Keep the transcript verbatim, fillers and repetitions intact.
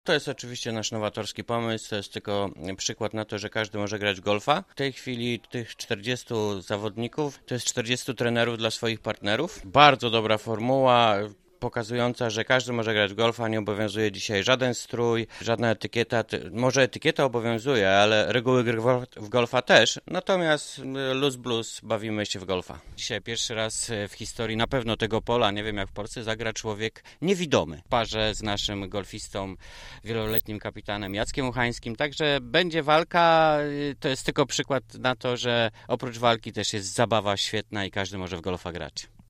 To jest oczywiście nasz nowatorski pomysł, to jest tylko przykład na to, że każdy może grać w golfa. W tej chwili tych czterdziestu zawodników to jest czterdziestu trenerów dla swoich partnerów. Bardzo dobra formuła, pokazująca, że każdy może grać w golfa, nie obowiązuje dzisiaj żaden strój, żadna etykieta. Może etykieta obowiązuje, ale reguły gry w golfa też. Natomiast luz blues, bawimy się w golfa. Dzisiaj pierwszy raz w historii na pewno tego pola, nie wiem jak w Polsce, zagra człowiek niewidomy w parze z naszym golfistą, wieloletnim kapitanem Jackiem Uchańskim. Także będzie walka, to jest tylko przykład na to, że oprócz walki też jest zabawa świetna i każdy może w golfa grać.